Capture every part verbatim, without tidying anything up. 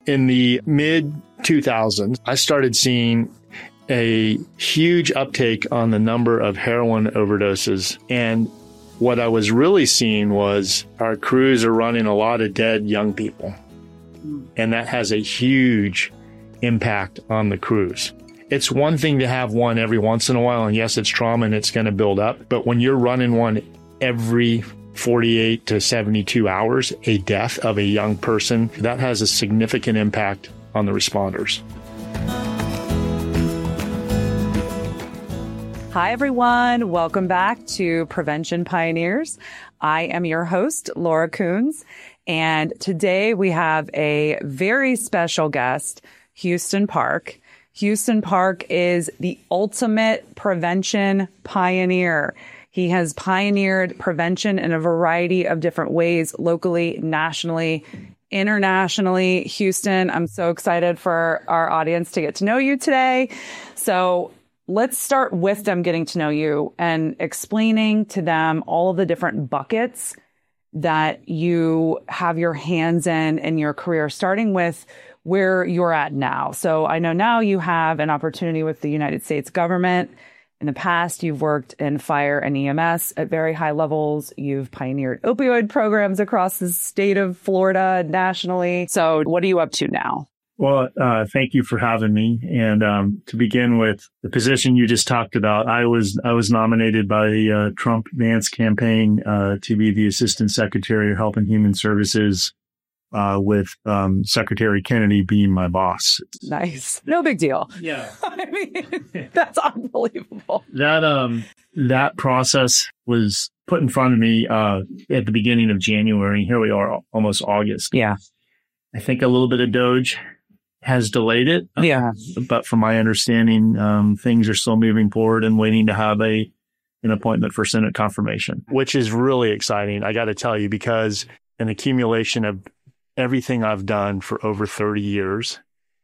In the mid two thousands, I started seeing a huge uptake on the number of heroin overdoses. And what I was really seeing was our crews are running a lot of dead young people. And that has a huge impact on the crews. It's one thing to have one every once in a while, and yes, it's trauma and it's going to build up. But when you're running one every forty-eight to seventy-two hours, a death of a young person, that has a significant impact on the responders. Hi, everyone. Welcome back to Prevention Pioneers. I am your host, Laura Coons, and today we have a very special guest, Houston Park. Houston Park is the ultimate prevention pioneer. He has pioneered prevention in a variety of different ways, locally, nationally, internationally. Houston, I'm so excited for our audience to get to know you today. So let's start with them getting to know you and explaining to them all of the different buckets that you have your hands in in your career, starting with where you're at now. So I know now you have an opportunity with the United States government. In the past, you've worked in fire and E M S at very high levels. You've pioneered opioid programs across the state of Florida nationally. So what are you up to now? Well, uh, thank you for having me. And um, to begin with, the position you just talked about, I was I was nominated by the uh, Trump Vance campaign uh, to be the Assistant Secretary of Health and Human Services, uh, with um, Secretary Kennedy being my boss. Nice. No big deal. Yeah. I mean, that's unbelievable. That um that process was put in front of me uh, at the beginning of January. Here we are, almost August. Yeah. I think a little bit of Doge has delayed it. Yeah. But from my understanding, um, things are still moving forward and waiting to have a an appointment for Senate confirmation, which is really exciting. I got to tell you, because an accumulation of everything I've done for over thirty years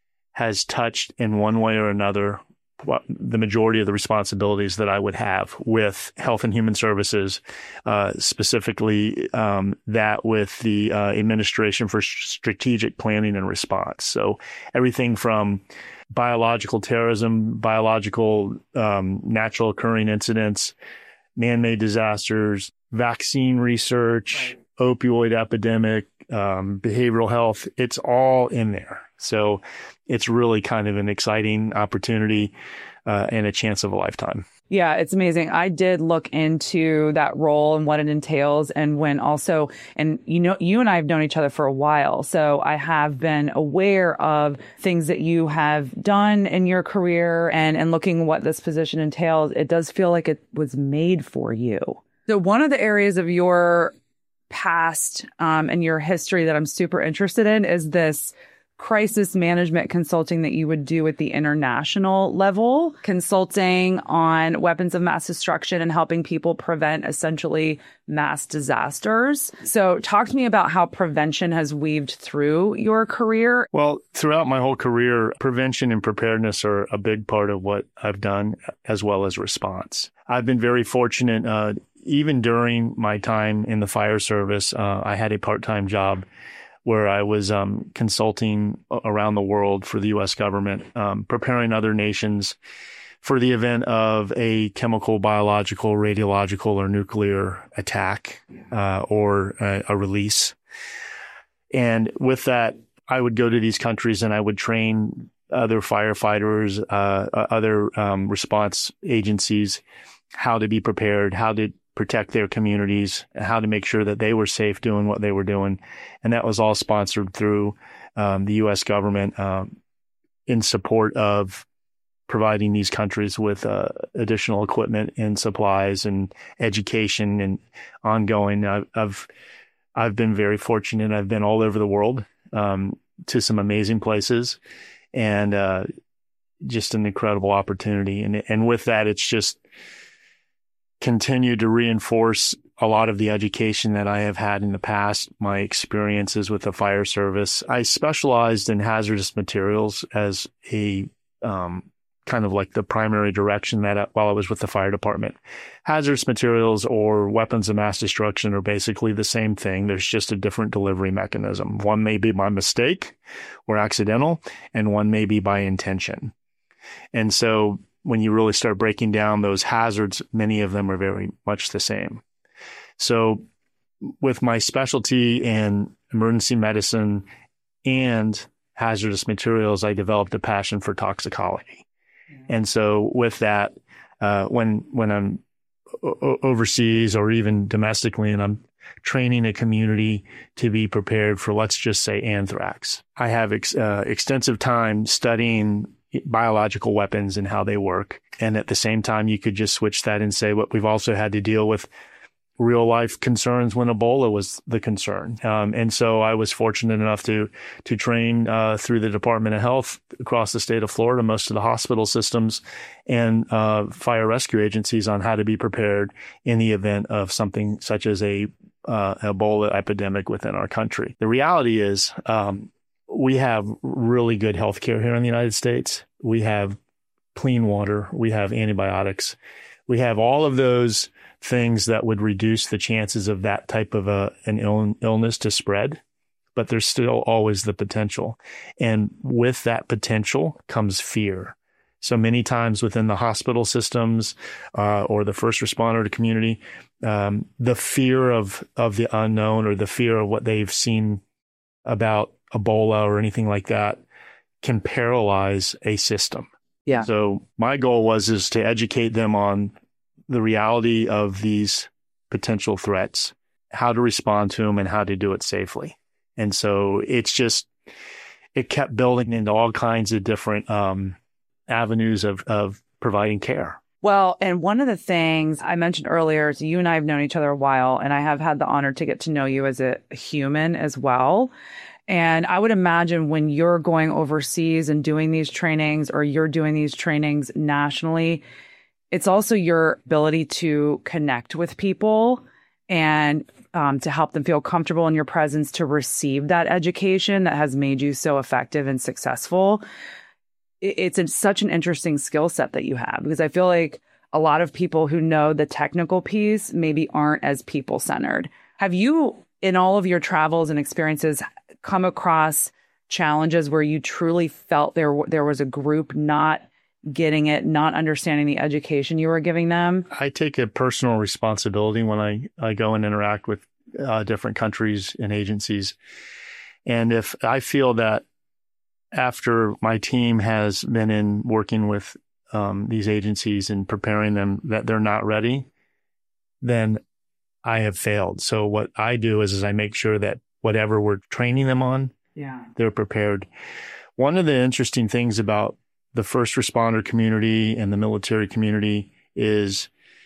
has touched in one way or another what, the majority of the responsibilities that I would have with Health and Human Services, uh, specifically um, that with the uh, Administration for Strategic Planning and Response. So everything from biological terrorism, biological um, natural occurring incidents, man-made disasters, vaccine research, right, opioid epidemic, um, behavioral health, it's all in there. So it's really kind of an exciting opportunity uh, and a chance of a lifetime. Yeah, it's amazing. I did look into that role and what it entails, and when also, and you know, you and I have known each other for a while, so I have been aware of things that you have done in your career, and, and looking what this position entails, it does feel like it was made for you. So one of the areas of your past um, and your history that I'm super interested in is this crisis management consulting that you would do at the international level, consulting on weapons of mass destruction and helping people prevent essentially mass disasters. So talk to me about how prevention has weaved through your career. Well, throughout my whole career, prevention and preparedness are a big part of what I've done, as well as response. I've been very fortunate, uh, even during my time in the fire service, uh, I had a part-time job where I was um, consulting around the world for the U S government, um, preparing other nations for the event of a chemical, biological, radiological, or nuclear attack uh, or a, a release. And with that, I would go to these countries and I would train other firefighters, uh, other um, response agencies, how to be prepared, how to protect their communities, how to make sure that they were safe doing what they were doing. And that was all sponsored through um, the U S government um, in support of providing these countries with uh, additional equipment and supplies and education and ongoing. I've, I've, I've been very fortunate. I've been all over the world um, to some amazing places, and uh, just an incredible opportunity. And, and with that, it's just continue to reinforce a lot of the education that I have had in the past, my experiences with the fire service. I specialized in hazardous materials as a um, kind of like the primary direction that I, while I was with the fire department. Hazardous materials or weapons of mass destruction are basically the same thing. There's just a different delivery mechanism. One may be by mistake or accidental, and one may be by intention. And so when you really start breaking down those hazards, many of them are very much the same. So with my specialty in emergency medicine and hazardous materials, I developed a passion for toxicology. And so with that, uh, when when I'm o- overseas or even domestically and I'm training a community to be prepared for, let's just say, anthrax, I have ex- uh, extensive time studying biological weapons and how they work. And at the same time, you could just switch that and say what we've also had to deal with real life concerns when Ebola was the concern. Um, and so I was fortunate enough to to train uh, through the Department of Health across the state of Florida, most of the hospital systems and uh, fire rescue agencies on how to be prepared in the event of something such as a uh, Ebola epidemic within our country. The reality is um, we have really good healthcare here in the United States. We have clean water. We have antibiotics. We have all of those things that would reduce the chances of that type of a, an Ill, illness to spread, but there's still always the potential. And with that potential comes fear. So many times within the hospital systems uh, or the first responder to community, um, the fear of, of the unknown or the fear of what they've seen about Ebola or anything like that can paralyze a system. Yeah. So my goal was is to educate them on the reality of these potential threats, how to respond to them, and how to do it safely. And so it's just, it kept building into all kinds of different um, avenues of, of providing care. Well, and one of the things I mentioned earlier is you and I have known each other a while, and I have had the honor to get to know you as a human as well. And I would imagine when you're going overseas and doing these trainings, or you're doing these trainings nationally, it's also your ability to connect with people and um, to help them feel comfortable in your presence to receive that education that has made you so effective and successful. It's a, such an interesting skill set that you have, because I feel like a lot of people who know the technical piece maybe aren't as people-centered. Have you, in all of your travels and experiences, come across challenges where you truly felt there there was a group not getting it, not understanding the education you were giving them? I take a personal responsibility when I, I go and interact with uh, different countries and agencies. And if I feel that after my team has been in working with um, these agencies and preparing them that they're not ready, then I have failed. So what I do is, is I make sure that whatever we're training them on, yeah, they're prepared. One of the interesting things about the first responder community and the military community is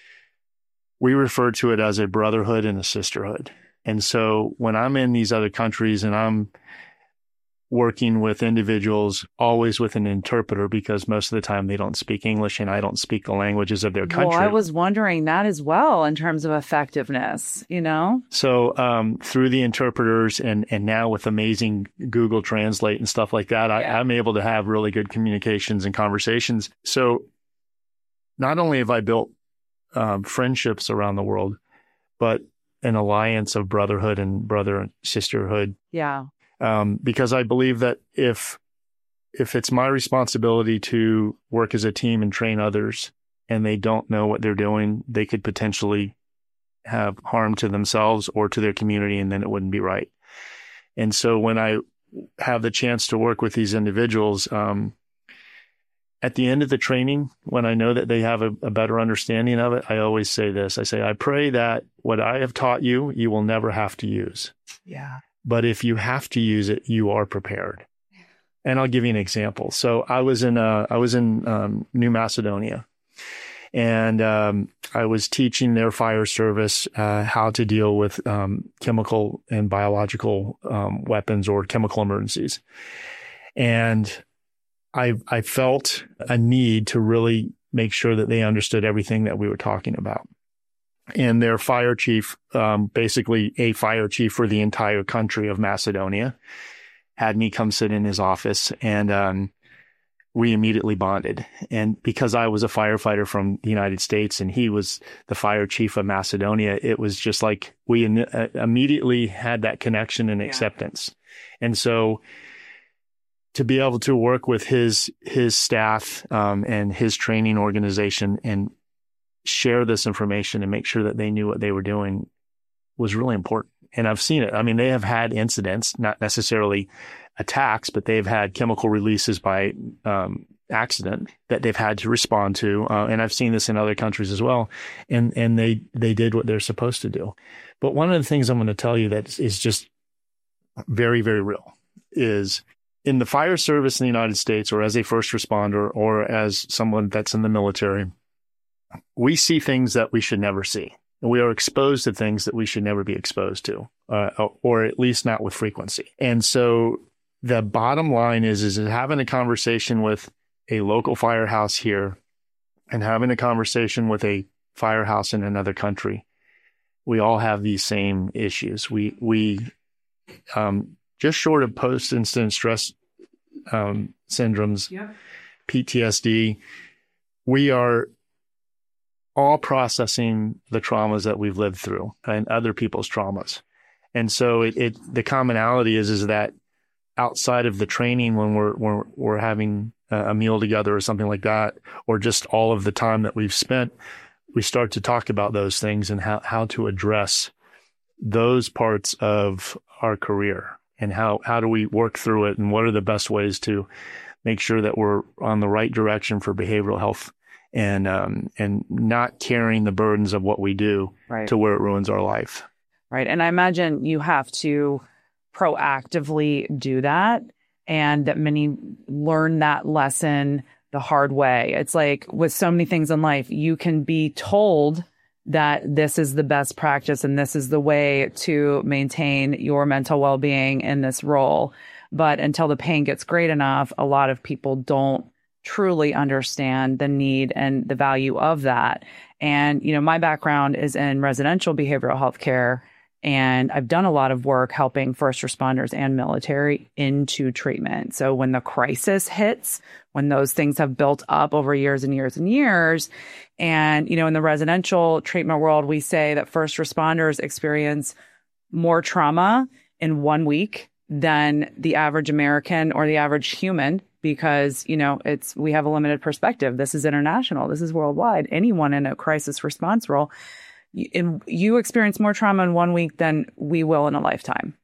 we refer to it as a brotherhood and a sisterhood. And so when I'm in these other countries and I'm working with individuals, always with an interpreter, because most of the time they don't speak English and I don't speak the languages of their country. Well, I was wondering that as well in terms of effectiveness, you know? So um, through the interpreters and, and now with amazing Google Translate and stuff like that, I, yeah. I'm able to have really good communications and conversations. So not only have I built um, friendships around the world, but an alliance of brotherhood and brother and sisterhood. Yeah. Um, because I believe that if if it's my responsibility to work as a team and train others and they don't know what they're doing, they could potentially have harm to themselves or to their community, and then it wouldn't be right. And so when I have the chance to work with these individuals, um, at the end of the training, when I know that they have a, a better understanding of it, I always say this. I say, I pray that what I have taught you, you will never have to use. Yeah. But if you have to use it, you are prepared. And I'll give you an example. So I was in uh, I was in um, New Macedonia, and um, I was teaching their fire service uh, how to deal with um, chemical and biological um, weapons or chemical emergencies. And I I felt a need to really make sure that they understood everything that we were talking about. And their fire chief, um, basically a fire chief for the entire country of Macedonia, had me come sit in his office. And um, we immediately bonded. And because I was a firefighter from the United States and he was the fire chief of Macedonia, it was just like we in, uh, immediately had that connection and acceptance. Yeah. And so to be able to work with his his staff um, and his training organization and share this information and make sure that they knew what they were doing was really important. And I've seen it. I mean, they have had incidents, not necessarily attacks, but they've had chemical releases by um, accident that they've had to respond to. Uh, and I've seen this in other countries as well. And and they they did what they're supposed to do. But one of the things I'm going to tell you that is just very, very real is in the fire service in the United States, or as a first responder, or as someone that's in the military, we see things that we should never see. And we are exposed to things that we should never be exposed to, uh, or at least not with frequency. And so the bottom line is, is having a conversation with a local firehouse here and having a conversation with a firehouse in another country, we all have these same issues. We, we, um, just short of post-incident stress um, syndromes, yeah. P T S D, we are all processing the traumas that we've lived through and other people's traumas. And so it, it the commonality is, is that outside of the training, when we're, we're, we're having a meal together or something like that, or just all of the time that we've spent, we start to talk about those things and how, how to address those parts of our career. And how, how do we work through it, and what are the best ways to make sure that we're on the right direction for behavioral health and um, and not carrying the burdens of what we do right. to where it ruins our life. Right. And I imagine you have to proactively do that, and that many learn that lesson the hard way. It's like with so many things in life, you can be told that this is the best practice and this is the way to maintain your mental well-being in this role. But until the pain gets great enough, a lot of people don't truly understand the need and the value of that. And, you know, my background is in residential behavioral health care, and I've done a lot of work helping first responders and military into treatment. So when the crisis hits, when those things have built up over years and years and years, and, you know, in the residential treatment world, we say that first responders experience more trauma in one week than the average American or the average human, because, you know, it's, we have a limited perspective. This is international. This is worldwide. Anyone in a crisis response role, in, you experience more trauma in one week than we will in a lifetime.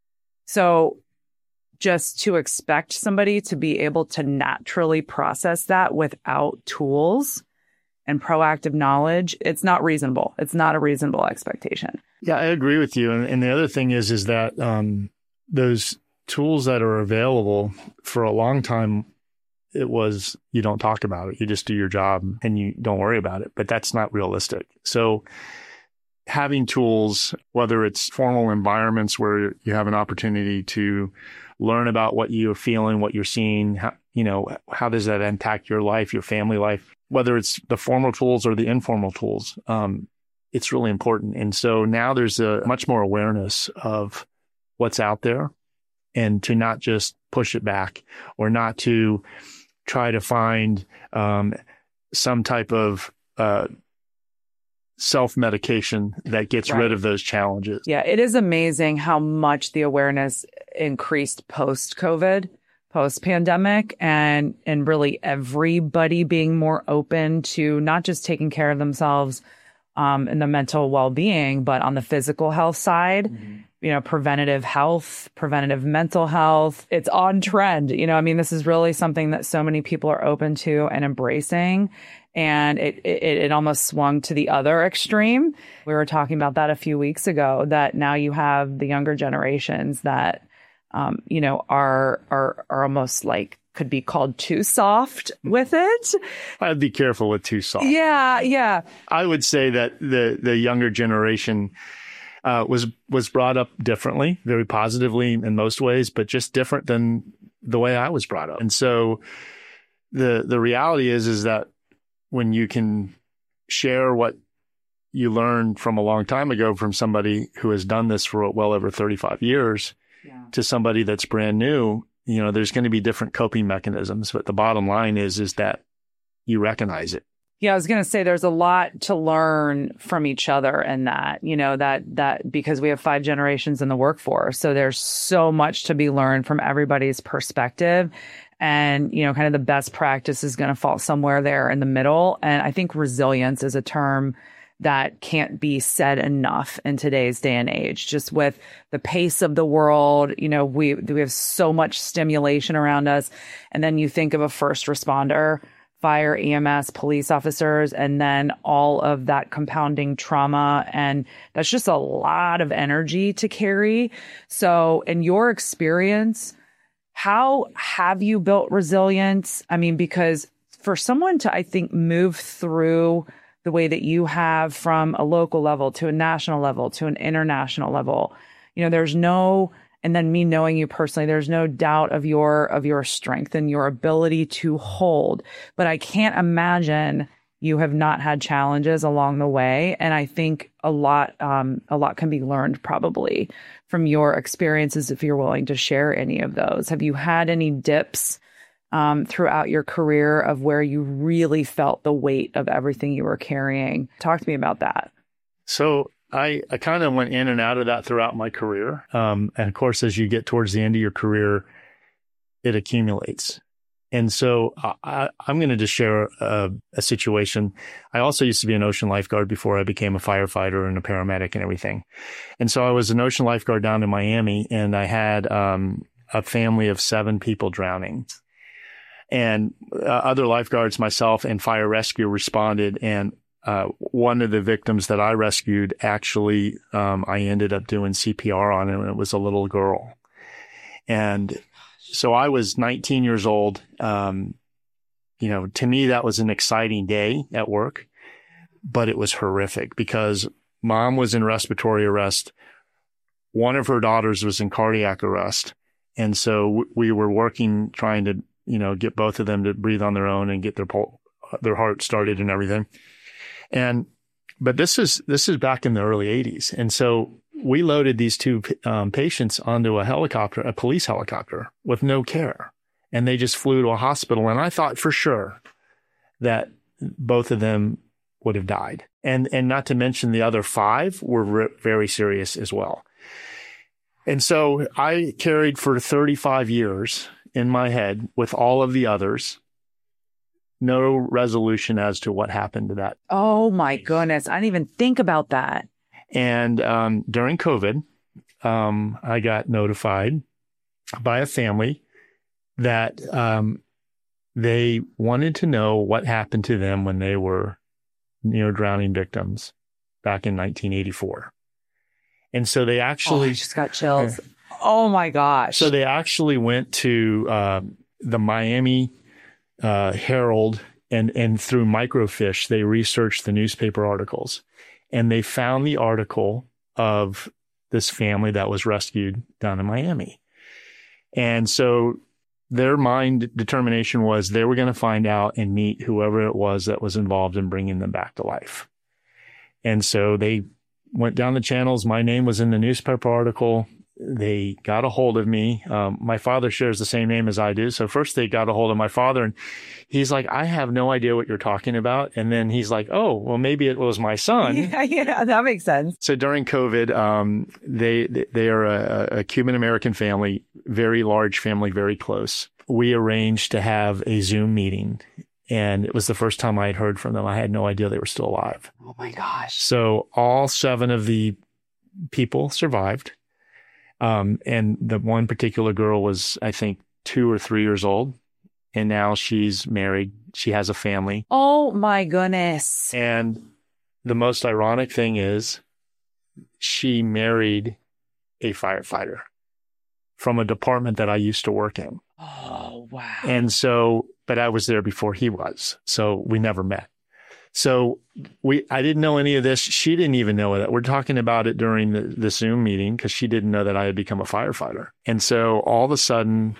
So just to expect somebody to be able to naturally process that without tools and proactive knowledge, it's not reasonable. It's not a reasonable expectation. Yeah, I agree with you. And, and the other thing is, is that um, those tools that are available for a long time, it was, you don't talk about it. You just do your job and you don't worry about it. But that's not realistic. So having tools, whether it's formal environments where you have an opportunity to learn about what you're feeling, what you're seeing, how, you know, how does that impact your life, your family life, whether it's the formal tools or the informal tools, um, it's really important. And so now there's a much more awareness of what's out there, and to not just push it back, or not to try to find um, some type of uh, self-medication that gets right. rid of those challenges. Yeah, it is amazing how much the awareness increased post-COVID, post-pandemic, and and really everybody being more open to not just taking care of themselves um, in the mental well-being, but on the physical health side. Mm-hmm. You know, preventative health, preventative mental health. It's on trend. You know, I mean, this is really something that so many people are open to and embracing. And it, it, it almost swung to the other extreme. We were talking about that a few weeks ago, that now you have the younger generations that, um, you know, are, are, are almost like, could be called too soft with it. I'd be careful with too soft. Yeah. Yeah. I would say that the, the younger generation Uh, was was brought up differently, very positively in most ways, but just different than the way I was brought up. And so the the reality is is that when you can share what you learned from a long time ago from somebody who has done this for well over thirty-five years yeah. to somebody that's brand new, you know, there's going to be different coping mechanisms, but the bottom line is, is that you recognize it. Yeah, I was going to say there's a lot to learn from each other in that, you know, that, that because we have five generations in the workforce. So there's so much to be learned from everybody's perspective. And, you know, kind of the best practice is going to fall somewhere there in the middle. And I think resilience is a term that can't be said enough in today's day and age, just with the pace of the world. You know, we, we have so much stimulation around us. And then you think of a first responder, fire, E M S, police officers, and then all of that compounding trauma. And that's just a lot of energy to carry. So in your experience, how have you built resilience? I mean, because for someone to, I think, move through the way that you have from a local level to a national level to an international level, you know, there's no, and then me knowing you personally, there's no doubt of your, of your strength and your ability to hold. But I can't imagine you have not had challenges along the way. And I think a lot, um, a lot can be learned probably from your experiences, if you're willing to share any of those. Have you had any dips um, throughout your career of where you really felt the weight of everything you were carrying? Talk to me about that. So I, I kind of went in and out of that throughout my career. Um, and of course, as you get towards the end of your career, it accumulates. And so I, I'm going to just share a, a situation. I also used to be an ocean lifeguard before I became a firefighter and a paramedic and everything. And so I was an ocean lifeguard down in Miami, and I had um, a family of seven people drowning. And uh, other lifeguards, myself and fire rescue responded. And uh, one of the victims that I rescued, actually, um, I ended up doing C P R on, and it was a little girl. And so I was nineteen years old. Um, you know, to me, that was an exciting day at work, but it was horrific because mom was in respiratory arrest. One of her daughters was in cardiac arrest. And so w- we were working, trying to, you know, get both of them to breathe on their own and get their pul- their heart started and everything. And, but this is, this is back in the early eighties. And so we loaded these two um, patients onto a helicopter, a police helicopter, with no care. And they just flew to a hospital. And I thought for sure that both of them would have died. And and not to mention the other five were re- very serious as well. And so I carried for thirty-five years in my head with all of the others, no resolution as to what happened to that. Oh my goodness. I didn't even think about that. And um, during COVID, um, I got notified by a family that um, they wanted to know what happened to them when they were near drowning victims back in nineteen eighty-four. And so they actually... Oh, I just got chills. Oh my gosh. So they actually went to uh, the Miami uh, Herald, and, and through microfiche, they researched the newspaper articles. And they found the article of this family that was rescued down in Miami. And so their mind determination was they were going to find out and meet whoever it was that was involved in bringing them back to life. And so they went down the channels. My name was in the newspaper article. They got a hold of me. Um, my father shares the same name as I do. So first they got a hold of my father, and he's like, I have no idea what you're talking about. And then he's like, oh, well, maybe it was my son. Yeah, yeah, that makes sense. So during COVID, um, they, they are a, a Cuban-American family, very large family, very close. We arranged to have a Zoom meeting, and it was the first time I had heard from them. I had no idea they were still alive. Oh my gosh. So all seven of the people survived. Um, and the one particular girl was, I think, two or three years old. And now she's married. She has a family. Oh my goodness. And the most ironic thing is she married a firefighter from a department that I used to work in. Oh, wow. And so, but I was there before he was. So we never met. So we, I didn't know any of this. She didn't even know that. We're talking about it during the, the Zoom meeting because she didn't know that I had become a firefighter. And so all of a sudden,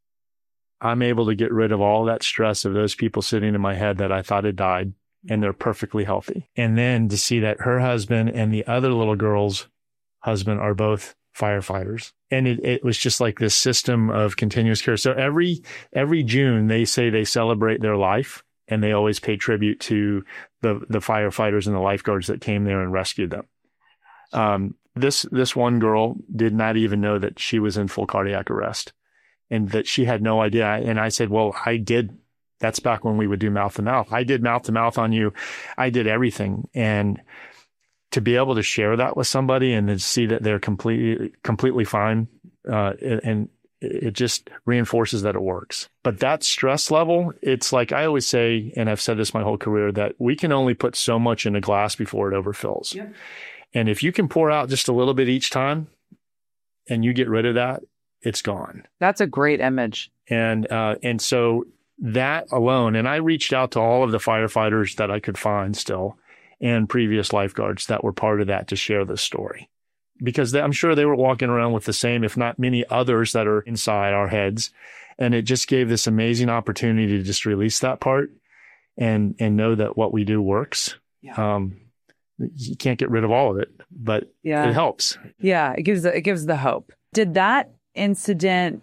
I'm able to get rid of all that stress of those people sitting in my head that I thought had died, and they're perfectly healthy. And then to see that her husband and the other little girl's husband are both firefighters. And it, it was just like this system of continuous care. So every every June, they say they celebrate their life, and they always pay tribute to the, the firefighters and the lifeguards that came there and rescued them. Um, this this one girl did not even know that she was in full cardiac arrest, and that she had no idea. And I said, well, I did. That's back when we would do mouth to mouth. I did mouth to mouth on you. I did everything. And to be able to share that with somebody and to see that they're completely, completely fine, uh, and it just reinforces that it works. But that stress level, it's like I always say, and I've said this my whole career, that we can only put so much in a glass before it overfills. Yep. And if you can pour out just a little bit each time and you get rid of that, it's gone. That's a great image. And, uh, and so that alone, and I reached out to all of the firefighters that I could find still and previous lifeguards that were part of that to share this story, because they, I'm sure they were walking around with the same, if not many others that are inside our heads. And it just gave this amazing opportunity to just release that part and, and know that what we do works. Yeah. Um, you can't get rid of all of it, but yeah. It helps. Yeah. It gives the, it gives the hope. Did that incident,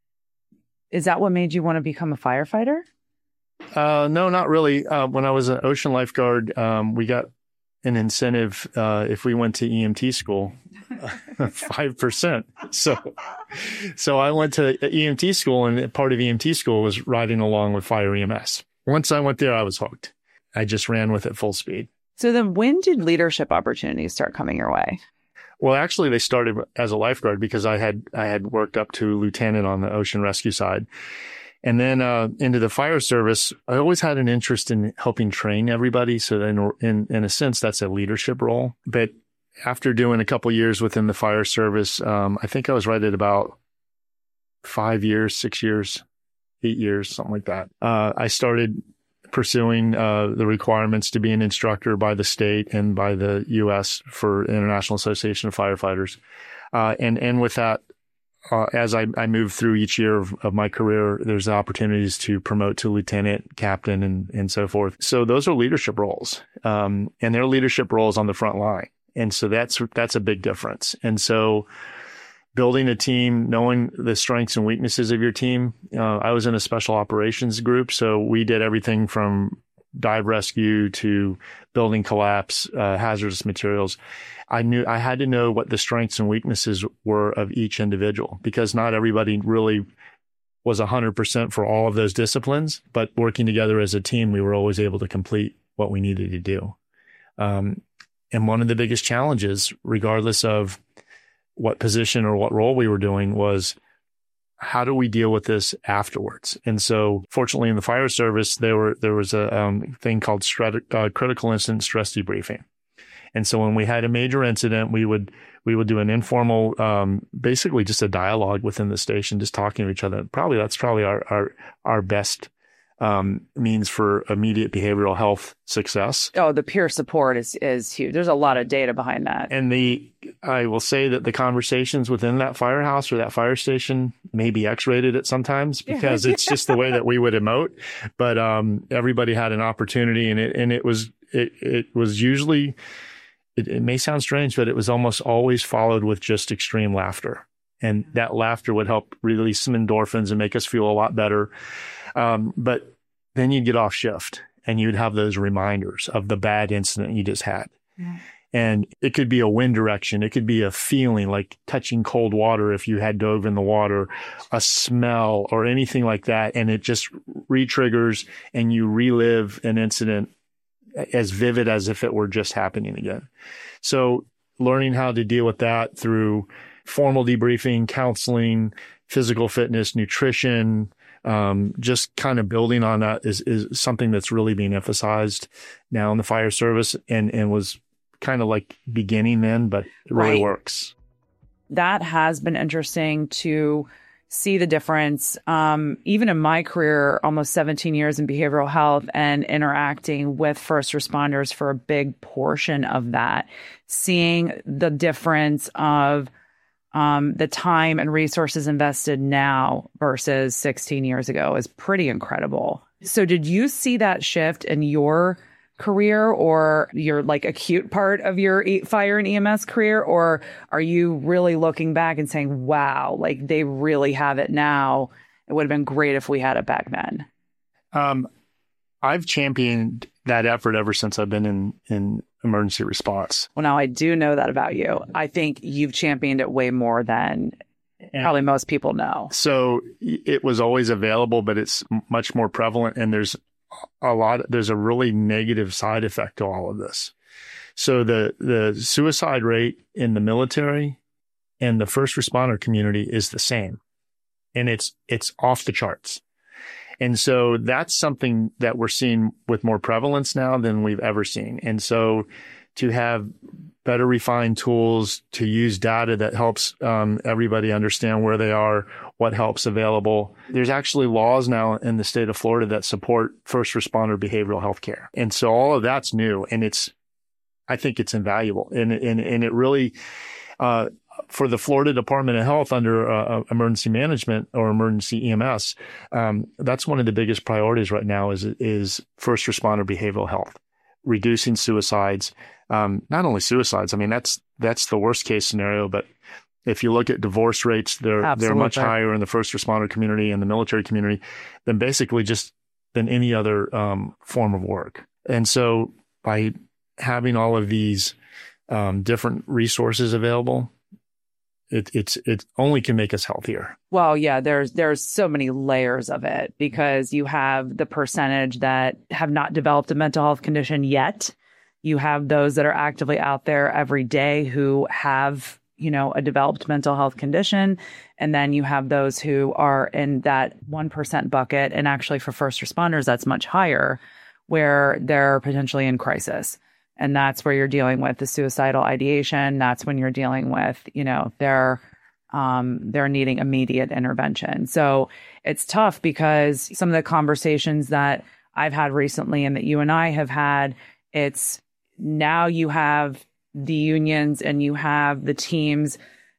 is that what made you want to become a firefighter? Uh, no, not really. Uh, when I was an ocean lifeguard, um, we got an incentive uh, if we went to E M T school, five percent. So, so I went to E M T school, and part of E M T school was riding along with fire E M S. Once I went there, I was hooked. I just ran with it full speed. So then when did leadership opportunities start coming your way? Well, actually, they started as a lifeguard because I had I had worked up to lieutenant on the ocean rescue side. And then uh, into the fire service, I always had an interest in helping train everybody. So then in, in a sense, that's a leadership role. But after doing a couple years within the fire service, um, I think I was right at about five years, six years, eight years, something like that. Uh, I started pursuing uh, the requirements to be an instructor by the state and by the U S for International Association of Firefighters. Uh, and, and with that, uh, as I, I moved through each year of, of my career, there's opportunities to promote to lieutenant, captain, and, and so forth. So those are leadership roles. Um, and they're leadership roles on the front line. And so that's, that's a big difference. And so building a team, knowing the strengths and weaknesses of your team. Uh, I was in a special operations group, so we did everything from dive rescue to building collapse, uh, hazardous materials. I knew I had to know what the strengths and weaknesses were of each individual, because not everybody really was one hundred percent for all of those disciplines, but working together as a team, we were always able to complete what we needed to do. Um, and one of the biggest challenges, regardless of what position or what role we were doing, was how do we deal with this afterwards? And so fortunately in the fire service, there were, there was a um, thing called strat- uh, critical incident stress debriefing. And so when we had a major incident, we would, we would do an informal, um, basically just a dialogue within the station, just talking to each other. Probably that's probably our, our, our best Um, means for immediate behavioral health success. Oh, the peer support is, is huge. There's a lot of data behind that. And the, I will say that the conversations within that firehouse or that fire station may be X-rated at sometimes because it's just the way that we would emote. But, um, everybody had an opportunity, and it, and it was, it, it was usually, it, it may sound strange, but it was almost always followed with just extreme laughter. And that laughter would help release some endorphins and make us feel a lot better. Um, but then you'd get off shift and you'd have those reminders of the bad incident you just had. Yeah. And it could be a wind direction. It could be a feeling like touching cold water if you had dove in the water, a smell or anything like that. And it just re-triggers and you relive an incident as vivid as if it were just happening again. So learning how to deal with that through formal debriefing, counseling, physical fitness, nutrition, Um, just kind of building on that is, is something that's really being emphasized now in the fire service, and, and was kind of like beginning then, but it really right. works. That has been interesting to see the difference. Um, even in my career, almost seventeen years in behavioral health and interacting with first responders for a big portion of that, seeing the difference of Um, the time and resources invested now versus sixteen years ago is pretty incredible. So did you see that shift in your career or your like acute part of your e- fire and E M S career? Or are you really looking back and saying, wow, like they really have it now. It would have been great if we had it back then. Um, I've championed that effort ever since I've been in, in emergency response. Well, now I do know that about you. I think you've championed it way more than and probably most people know. So it was always available, but it's much more prevalent. And there's a lot, there's a really negative side effect to all of this. So the, the suicide rate in the military and the first responder community is the same. And it's, it's off the charts. And so that's something that we're seeing with more prevalence now than we've ever seen. And so to have better refined tools, to use data that helps um, everybody understand where they are, what help's available. There's actually laws now in the state of Florida that support first responder behavioral health care. And so all of that's new, and it's, I think it's invaluable. And, and, and it really, uh, for the Florida Department of Health under uh, emergency management or emergency E M S, um, that's one of the biggest priorities right now is, is first responder behavioral health, reducing suicides. Um, not only suicides, I mean, that's, that's the worst case scenario, but if you look at divorce rates, they're, Absolutely. they're much higher in the first responder community and the military community than basically just than any other, um, form of work. And so by having all of these, um, different resources available, It it's it only can make us healthier. Well, yeah, there's there's so many layers of it because you have the percentage that have not developed a mental health condition yet. You have those that are actively out there every day who have, you know, a developed mental health condition. And then you have those who are in that one percent bucket. And actually for first responders, that's much higher, where they're potentially in crisis. And that's where you're dealing with the suicidal ideation. That's when you're dealing with, you know, they're, um, they're needing immediate intervention. So it's tough because some of the conversations that I've had recently and that you and I have had, it's now you have the unions and you have the teams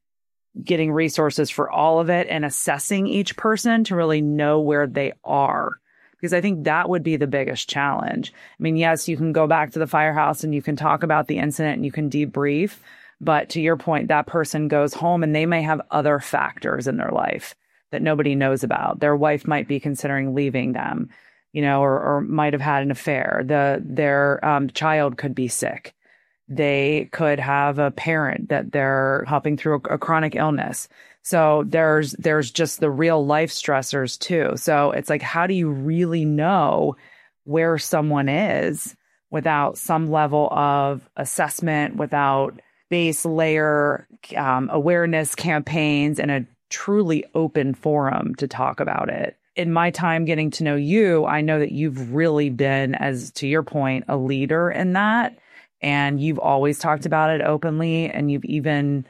getting resources for all of it and assessing each person to really know where they are. Because I think that would be the biggest challenge. I mean, yes, you can go back to the firehouse and you can talk about the incident and you can debrief. But to your point, that person goes home and they may have other factors in their life that nobody knows about. Their wife might be considering leaving them, you know, or, or might have had an affair. The, their um, child could be sick. They could have a parent that they're helping through a, a chronic illness. So there's there's just the real life stressors too. So it's like, how do you really know where someone is without some level of assessment, without base layer um, awareness campaigns and a truly open forum to talk about it? In my time getting to know you, I know that you've really been, as to your point, a leader in that. And you've always talked about it openly, and you've even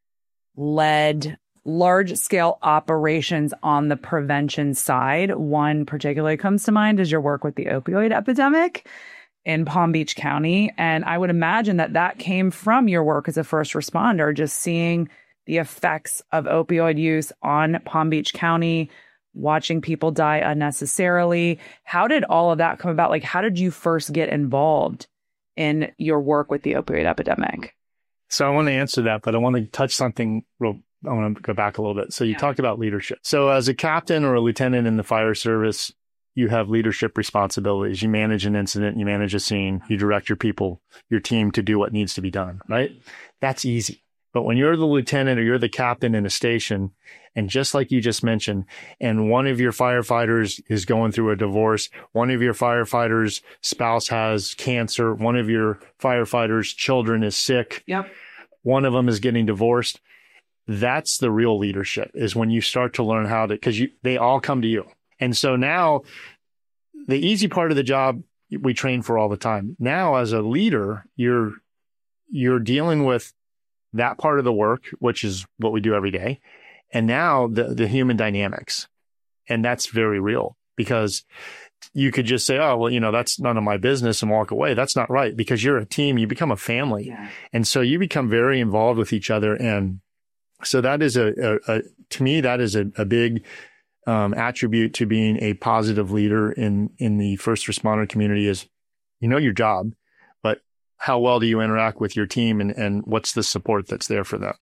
led large scale operations on the prevention side. One particularly comes to mind is your work with the opioid epidemic in Palm Beach County. And I would imagine that that came from your work as a first responder, just seeing the effects of opioid use on Palm Beach County, watching people die unnecessarily. How did all of that come about? Like, how did you first get involved in your work with the opioid epidemic? So I want to answer that, but I want to touch something real. I want to go back a little bit. So you yeah. talked about leadership. So as a captain or a lieutenant in the fire service, you have leadership responsibilities. You manage an incident, you manage a scene, you direct your people, your team to do what needs to be done, right? That's easy. But when you're the lieutenant or you're the captain in a station, and just like you just mentioned, and one of your firefighters is going through a divorce, one of your firefighters' spouse has cancer, one of your firefighters' children is sick, yep. one of them is getting divorced. That's the real leadership, is when you start to learn how to, because you they all come to you. And so now the easy part of the job we train for all the time. Now as a leader, you're you're dealing with that part of the work, which is what we do every day. And now the, the human dynamics. And that's very real, because you could just say, oh, well, you know, that's none of my business and walk away. That's not right, because you're a team. You become a family. Yeah. And so you become very involved with each other. And so that is a, a, a to me, that is a, a big um, attribute to being a positive leader in, in the first responder community, is You know your job, but how well do you interact with your team, and, and what's the support that's there for them?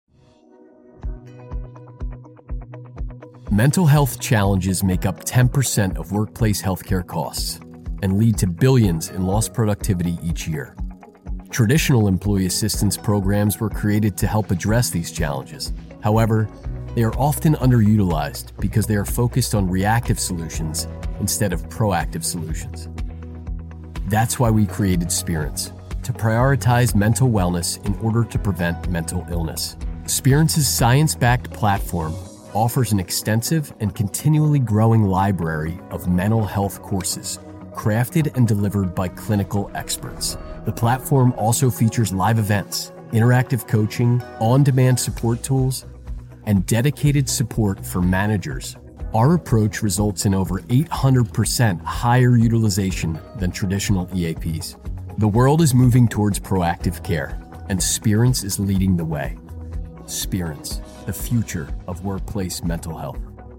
Mental health challenges make up ten percent of workplace healthcare costs and lead to billions in lost productivity each year. Traditional employee assistance programs were created to help address these challenges. However, they are often underutilized because they are focused on reactive solutions instead of proactive solutions. That's why we created Spirence, to prioritize mental wellness in order to prevent mental illness. Spirence's science-backed platform offers an extensive and continually growing library of mental health courses, crafted and delivered by clinical experts. The platform also features live events, interactive coaching, on-demand support tools, and dedicated support for managers. Our approach results in over eight hundred percent higher utilization than traditional E A Ps. The world is moving towards proactive care, and Spirence is leading the way. Spirence, the future of workplace mental health.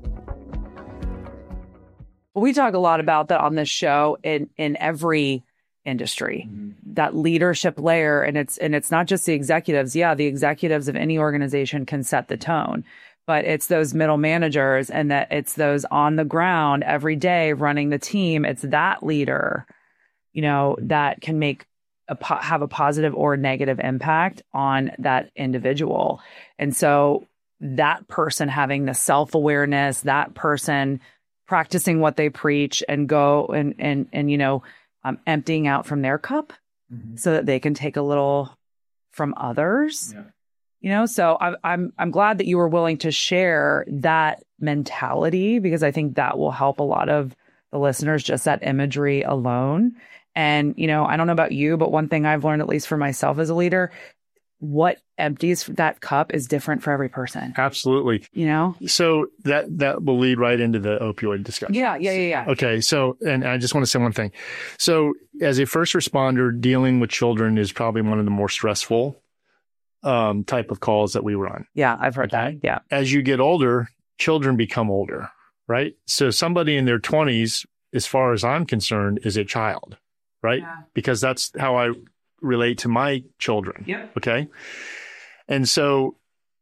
We talk a lot about that on this show in, in every industry, mm-hmm. that leadership layer. And it's, and it's not just the executives. Yeah, the executives of any organization can set the tone, but it's those middle managers, and that it's those on the ground every day running the team. It's that leader, you know, that can make a, have a positive or negative impact on that individual. And so that person having the self-awareness, that person practicing what they preach, and go and, and, and, you know, um, emptying out from their cup, mm-hmm. so that they can take a little from others, yeah. you know? So I, I'm, I'm glad that you were willing to share that mentality, because I think that will help a lot of the listeners, just that imagery alone. And, you know, I don't know about you, but one thing I've learned, at least for myself as a leader, what empties that cup is different for every person. Absolutely. You know? So that, that will lead right into the opioid discussion. Yeah, yeah, yeah, yeah. Okay. So, and I just want to say one thing. So as a first responder, dealing with children is probably one of the more stressful um, type of calls that we run. Yeah, I've heard okay? that. Yeah. As you get older, children become older, right? So somebody in their twenties, as far as I'm concerned, is a child, right? Yeah. Because that's how I relate to my children. Yeah. Okay. And so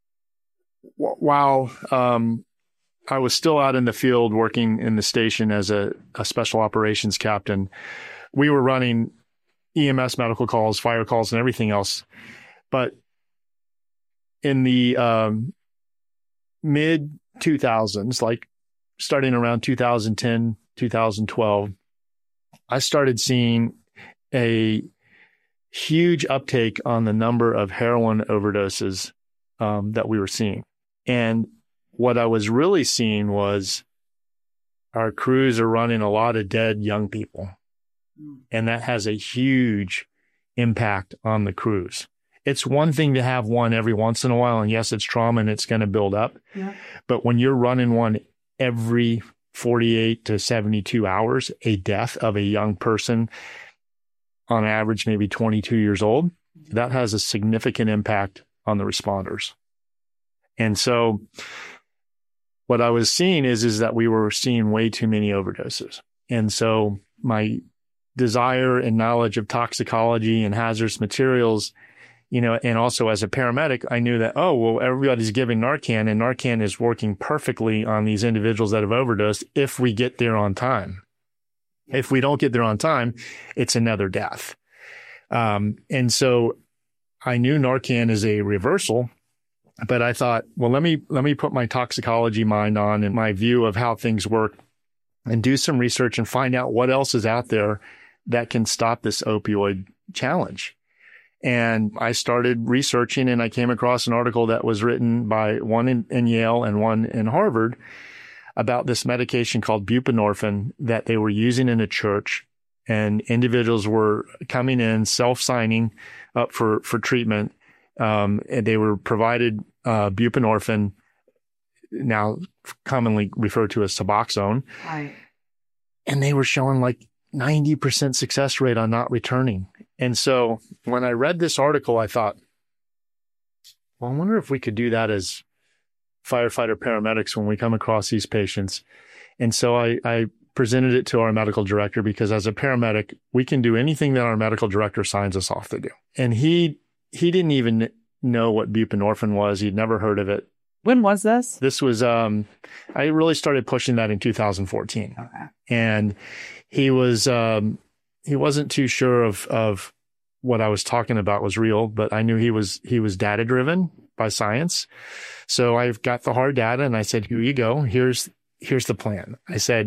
w- while um, I was still out in the field working in the station as a, a special operations captain, we were running E M S medical calls, fire calls, and everything else. But in the um, mid two thousands, like starting around two thousand ten, two thousand twelve, I started seeing a huge uptake on the number of heroin overdoses um, that we were seeing. And what I was really seeing was our crews are running a lot of dead young people. Mm. And that has a huge impact on the crews. It's one thing to have one every once in a while, and yes, it's trauma and it's going to build up. Yeah. But when you're running one every forty-eight to seventy-two hours, a death of a young person, on average, maybe twenty-two years old, that has a significant impact on the responders. And so what I was seeing is, is that we were seeing way too many overdoses. And so my desire and knowledge of toxicology and hazardous materials, you know, and also as a paramedic, I knew that, oh, well, everybody's giving Narcan, and Narcan is working perfectly on these individuals that have overdosed if we get there on time. If we don't get there on time, it's another death. Um, and so I knew Narcan is a reversal, but I thought, well, let me, let me put my toxicology mind on and my view of how things work, and do some research and find out what else is out there that can stop this opioid challenge. And I started researching, and I came across an article that was written by one in, in Yale and one in Harvard about this medication called buprenorphine that they were using in a church, and individuals were coming in, self-signing up for, for treatment. Um, and they were provided uh, buprenorphine, now commonly referred to as Suboxone. Right. And they were showing like ninety percent success rate on not returning. And so when I read this article, I thought, well, I wonder if we could do that as firefighter paramedics when we come across these patients. And so I, I presented it to our medical director because as a paramedic, we can do anything that our medical director signs us off to do. And he he didn't even know what buprenorphine was. He'd never heard of it. When was this? This was, um, I really started pushing that in two thousand fourteen. Okay. And he was, um, he wasn't too sure of, of what I was talking about was real, but I knew he was, he was data driven by science. So I've got the hard data and I said, here you go. Here's, here's the plan. I said,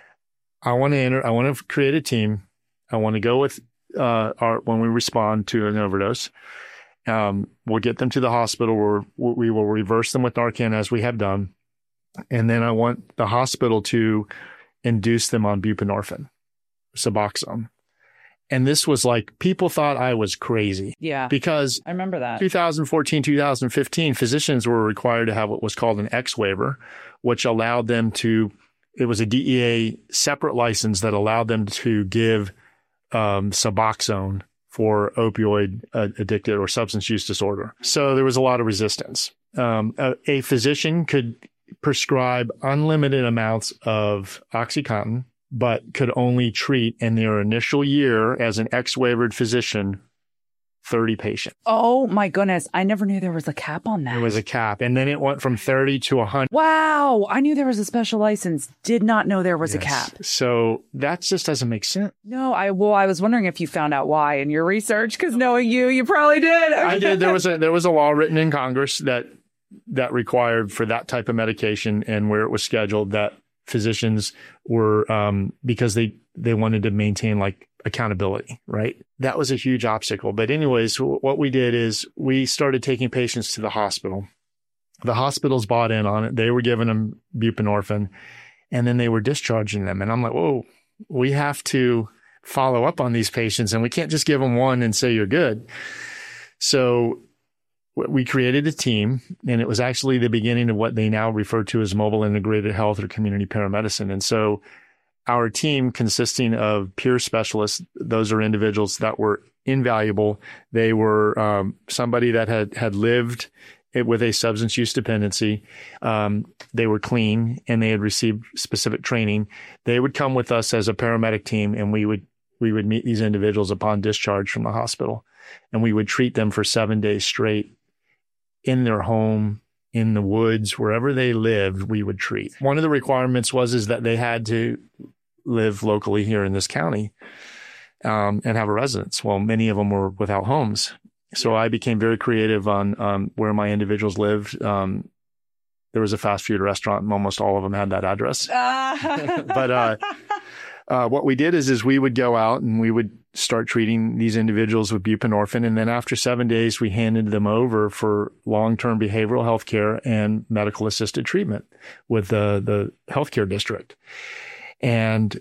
I want to enter, I want to create a team. I want to go with, uh, our, when we respond to an overdose. Um, we'll get them to the hospital where we will reverse them with Narcan as we have done. And then I want the hospital to induce them on buprenorphine, Suboxone. And this was like, people thought I was crazy. Yeah. Because I remember that. twenty fourteen, twenty fifteen, physicians were required to have what was called an X waiver, which allowed them to, it was a D E A separate license that allowed them to give um, Suboxone for opioid uh, addicted or substance use disorder. So there was a lot of resistance. Um, a, a physician could prescribe unlimited amounts of OxyContin, but could only treat in their initial year as an X-waivered physician, thirty patients. Oh my goodness. I never knew there was a cap on that. There was a cap. And then it went from thirty to one hundred. Wow. I knew there was a special license. Did not know there was Yes. a cap. So that just doesn't make sense. No, I, well, I was wondering if you found out why in your research, because knowing you, you probably did. I did. There was a, there was a law written in Congress that, that required for that type of medication and where it was scheduled that physicians were, um, because they, they wanted to maintain like accountability, right? That was a huge obstacle. But anyways, what we did is we started taking patients to the hospital. The hospitals bought in on it. They were giving them buprenorphine and then they were discharging them. And I'm like, whoa, we have to follow up on these patients and we can't just give them one and say you're good. So we created a team, and it was actually the beginning of what they now refer to as mobile integrated health or community paramedicine. And so our team, consisting of peer specialists, those are individuals that were invaluable. They were um, somebody that had, had lived it with a substance use dependency. Um, they were clean and they had received specific training. They would come with us as a paramedic team, and we would we would meet these individuals upon discharge from the hospital, and we would treat them for seven days straight in their home, in the woods, wherever they lived, we would treat. One of the requirements was is that they had to live locally here in this county um, and have a residence. Well, many of them were without homes. So I became very creative on um, where my individuals lived. Um, there was a fast food restaurant, and almost all of them had that address. but uh, uh, what we did is, is we would go out and we would start treating these individuals with buprenorphine. And then after seven days, we handed them over for long-term behavioral health care and medical assisted treatment with the, the healthcare district. And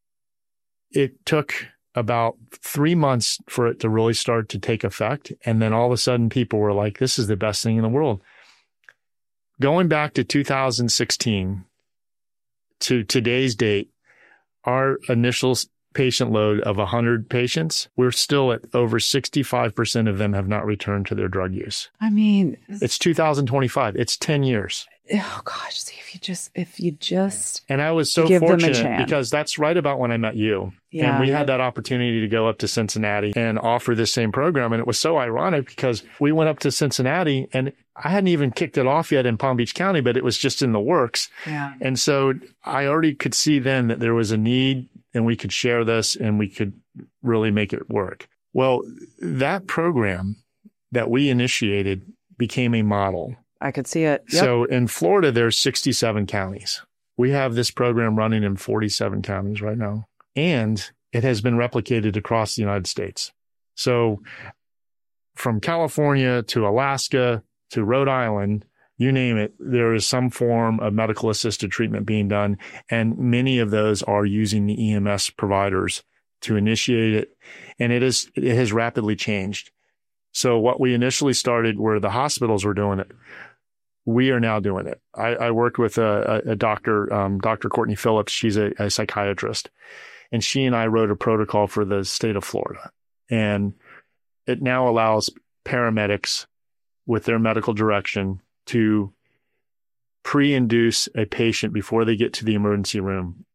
it took about three months for it to really start to take effect. And then all of a sudden people were like, this is the best thing in the world. Going back to two thousand sixteen to today's date, our initial patient load of one hundred patients, we're still at over sixty-five percent of them have not returned to their drug use. I mean, it's two thousand twenty-five. It's ten years. Oh gosh, see if you just, if you just And I was so give them a fortunate chance. because that's right about when I met you. Yeah. And we had that opportunity to go up to Cincinnati and offer this same program. And it was so ironic because we went up to Cincinnati and I hadn't even kicked it off yet in Palm Beach County, but it was just in the works. Yeah. And so I already could see then that there was a need and we could share this and we could really make it work. Well, that program that we initiated became a model. I could see it. Yep. So in Florida, there's sixty-seven counties. We have this program running in forty-seven counties right now, and it has been replicated across the United States. So from California to Alaska to Rhode Island, you name it, there is some form of medical assisted treatment being done. And many of those are using the E M S providers to initiate it. And it is, it has rapidly changed. So what we initially started where the hospitals were doing it, we are now doing it. I, I worked with a, a, a doctor, um, Doctor Courtney Phillips. She's a, a psychiatrist, and she and I wrote a protocol for the state of Florida. And it now allows paramedics with their medical direction to pre-induce a patient before they get to the emergency room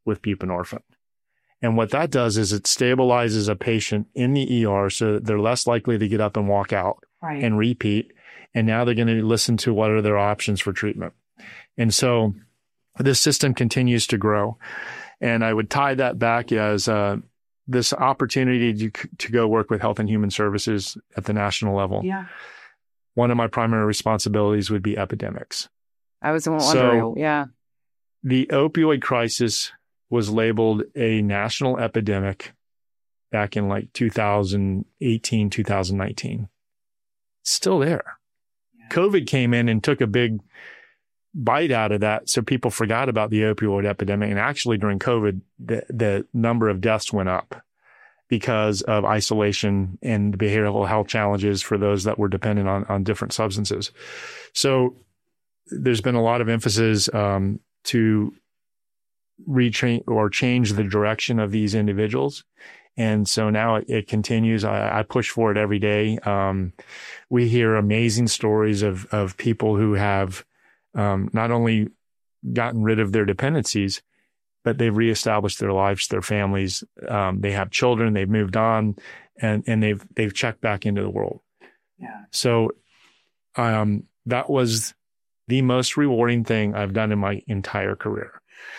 with buprenorphine. And what that does is it stabilizes a patient in the E R so that they're less likely to get up and walk out right. and repeat. And now they're going to listen to what are their options for treatment. And so this system continues to grow. And I would tie that back as uh, this opportunity to, to go work with Health and Human Services at the national level. Yeah. One of my primary responsibilities would be epidemics. I was wondering, so yeah. The opioid crisis was labeled a national epidemic back in like two thousand eighteen, two thousand nineteen. Still there. Yeah. COVID came in and took a big bite out of that. So people forgot about the opioid epidemic. And actually during COVID, the, the number of deaths went up because of isolation and behavioral health challenges for those that were dependent on, on different substances. So there's been a lot of emphasis um, to retrain or change the direction of these individuals. And so now it, it continues. I, I push for it every day. Um, we hear amazing stories of, of people who have um, not only gotten rid of their dependencies, but they've reestablished their lives, their families. Um, they have children, they've moved on, and, and they've, they've checked back into the world. Yeah. So, um, that was the most rewarding thing I've done in my entire career.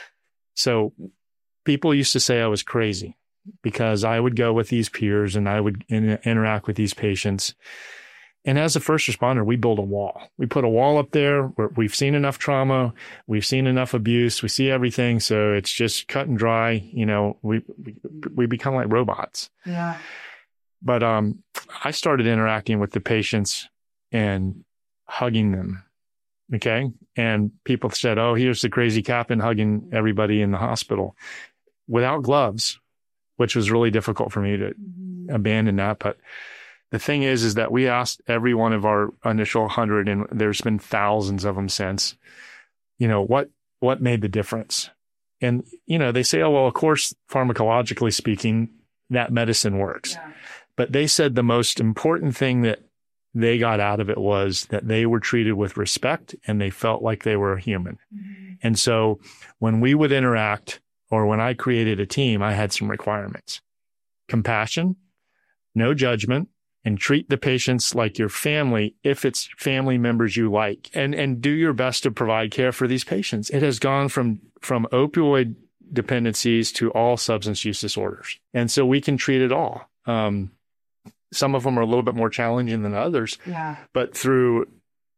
So people used to say I was crazy because I would go with these peers and I would in, interact with these patients. And as a first responder, we build a wall. We put a wall up there where we've seen enough trauma. We've seen enough abuse. We see everything. So it's just cut and dry. You know, we, we, we become like robots. Yeah. But, um, I started interacting with the patients and hugging them. Okay. And people said, oh, here's the crazy captain hugging everybody in the hospital without gloves, which was really difficult for me to mm-hmm. abandon that. But the thing is, is that we asked every one of our initial hundred, and there's been thousands of them since, you know, what, what made the difference? And, you know, they say, oh, well, of course, pharmacologically speaking, that medicine works. Yeah. But they said the most important thing that they got out of it was that they were treated with respect and they felt like they were a human. Mm-hmm. And so when we would interact or when I created a team, I had some requirements: compassion, no judgment, and treat the patients like your family if it's family members you like, and, and do your best to provide care for these patients. It has gone from, from opioid dependencies to all substance use disorders. And so we can treat it all. Um, some of them are a little bit more challenging than others, yeah. but through